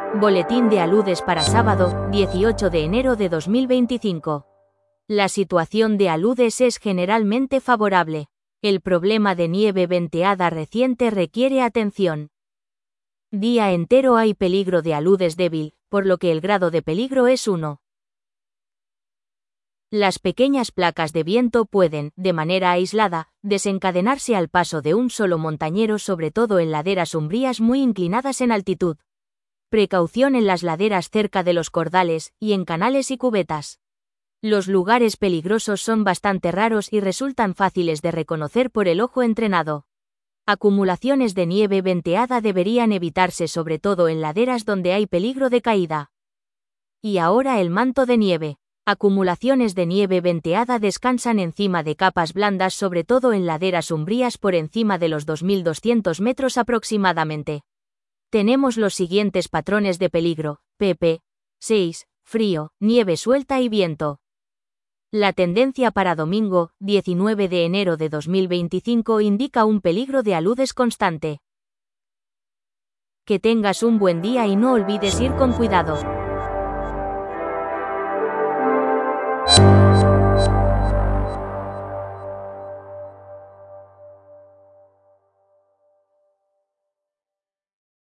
Boletín de aludes para sábado, 18 de enero de 2025. La situación de aludes es generalmente favorable. El problema de nieve venteada reciente requiere atención. Día entero hay peligro de aludes débil, por lo que el grado de peligro es 1. Las pequeñas placas de viento pueden, de manera aislada, desencadenarse al paso de un solo montañero, sobre todo en laderas umbrías muy inclinadas en altitud. Precaución en las laderas cerca de los cordales, y en canales y cubetas. Los lugares peligrosos son bastante raros y resultan fáciles de reconocer por el ojo entrenado. Acumulaciones de nieve venteada deberían evitarse, sobre todo en laderas donde hay peligro de caída. Y ahora el manto de nieve. Acumulaciones de nieve venteada descansan encima de capas blandas, sobre todo en laderas umbrías por encima de los 2200 metros aproximadamente. Tenemos los siguientes patrones de peligro: pp. 6, frío, nieve suelta y viento. La tendencia para domingo, 19 de enero de 2025, indica un peligro de aludes constante. Que tengas un buen día y no olvides ir con cuidado.